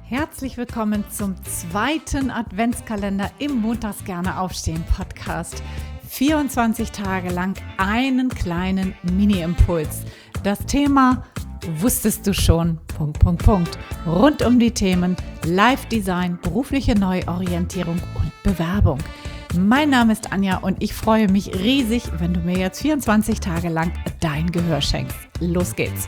Herzlich willkommen zum zweiten Adventskalender im Montags gerne aufstehen Podcast. 24 Tage lang einen kleinen Mini-Impuls. Das Thema wusstest du schon, ... Rund um die Themen Live-Design, berufliche Neuorientierung und Bewerbung. Mein Name ist Anja und ich freue mich riesig, wenn du mir jetzt 24 Tage lang dein Gehör schenkst. Los geht's!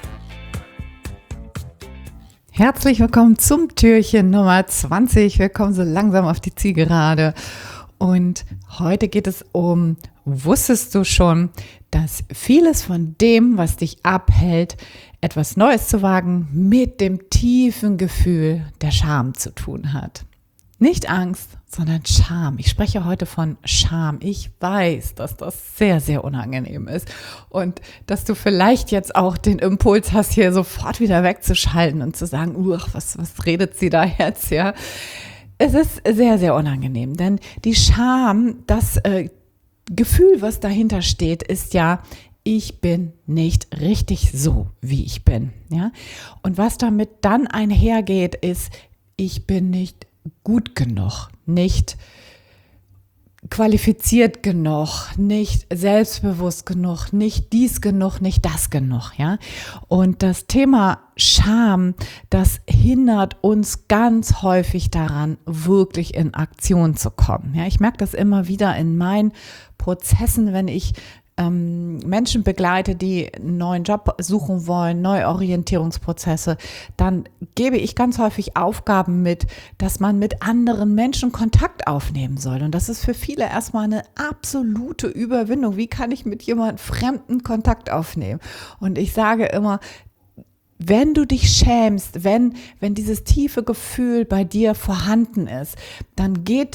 Herzlich willkommen zum Türchen Nummer 20. Wir kommen so langsam auf die Zielgerade. Und heute geht es um, wusstest du schon, dass vieles von dem, was dich abhält, etwas Neues zu wagen, mit dem tiefen Gefühl der Scham zu tun hat. Nicht Angst, sondern Scham. Ich spreche heute von Scham. Ich weiß, dass das sehr, sehr unangenehm ist und dass du vielleicht jetzt auch den Impuls hast, hier sofort wieder wegzuschalten und zu sagen, was redet sie da jetzt, ja? Es ist sehr, sehr unangenehm, denn die Scham, das Gefühl, was dahinter steht, ist ja, ich bin nicht richtig so, wie ich bin, ja? Und was damit dann einhergeht, ist, ich bin nicht gut genug, nicht qualifiziert genug, nicht selbstbewusst genug, nicht dies genug, nicht das genug, ja. Und das Thema Scham, das hindert uns ganz häufig daran, wirklich in Aktion zu kommen. Ja, ich merke das immer wieder in meinen Prozessen, wenn ich Menschen begleite, die einen neuen Job suchen wollen, Neuorientierungsprozesse, dann gebe ich ganz häufig Aufgaben mit, dass man mit anderen Menschen Kontakt aufnehmen soll. Und das ist für viele erstmal eine absolute Überwindung. Wie kann ich mit jemandem Fremden Kontakt aufnehmen? Und ich sage immer, wenn du dich schämst, wenn dieses tiefe Gefühl bei dir vorhanden ist, dann geht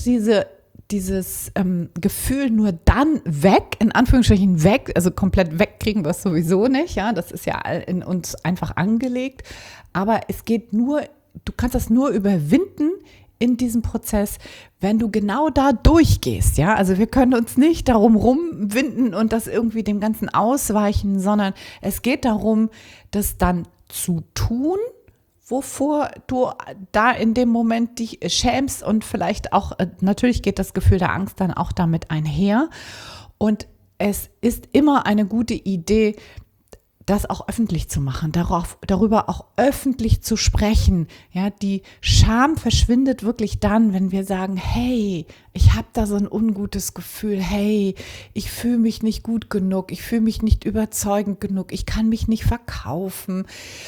dieses Gefühl nur dann weg, in Anführungsstrichen weg, also komplett wegkriegen wir es sowieso nicht, ja, das ist ja in uns einfach angelegt, aber es geht nur, du kannst das nur überwinden in diesem Prozess, wenn du genau da durchgehst, ja, also wir können uns nicht darum rumwinden und das irgendwie dem Ganzen ausweichen, sondern es geht darum, das dann zu tun, wovor du da in dem Moment dich schämst und vielleicht auch, natürlich geht das Gefühl der Angst dann auch damit einher. Und es ist immer eine gute Idee, das auch öffentlich zu machen, darüber auch öffentlich zu sprechen. Ja, die Scham verschwindet wirklich dann, wenn wir sagen, hey, ich habe da so ein ungutes Gefühl, hey, ich fühle mich nicht gut genug, ich fühle mich nicht überzeugend genug, ich kann mich nicht verkaufen.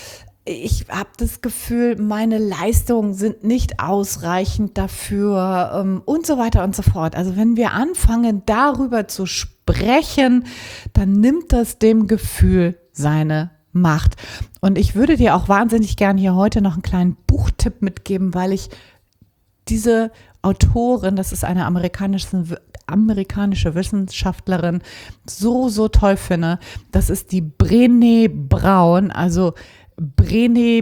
Ich habe das Gefühl, meine Leistungen sind nicht ausreichend dafür und so weiter und so fort. Also wenn wir anfangen, darüber zu sprechen, dann nimmt das dem Gefühl seine Macht. Und ich würde dir auch wahnsinnig gerne hier heute noch einen kleinen Buchtipp mitgeben, weil ich diese Autorin, das ist eine amerikanische Wissenschaftlerin, so toll finde. Das ist die Brené Brown, also Brené,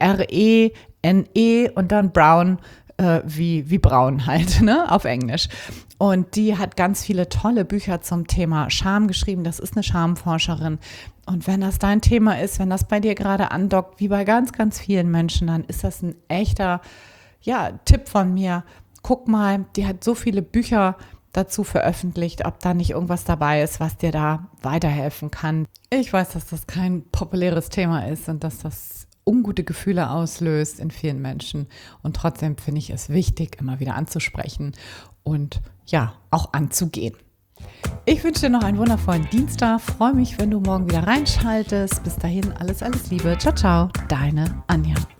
B-R-E-N-E und dann Brown, wie braun halt, ne, auf Englisch. Und die hat ganz viele tolle Bücher zum Thema Scham geschrieben. Das ist eine Schamforscherin. Und wenn das dein Thema ist, wenn das bei dir gerade andockt, wie bei ganz, ganz vielen Menschen, dann ist das ein echter, Tipp von mir. Guck mal, die hat so viele Bücher dazu veröffentlicht, ob da nicht irgendwas dabei ist, was dir da weiterhelfen kann. Ich weiß, dass das kein populäres Thema ist und dass das ungute Gefühle auslöst in vielen Menschen. Und trotzdem finde ich es wichtig, immer wieder anzusprechen und auch anzugehen. Ich wünsche dir noch einen wundervollen Dienstag. Freue mich, wenn du morgen wieder reinschaltest. Bis dahin, alles Liebe. Ciao, ciao, deine Anja.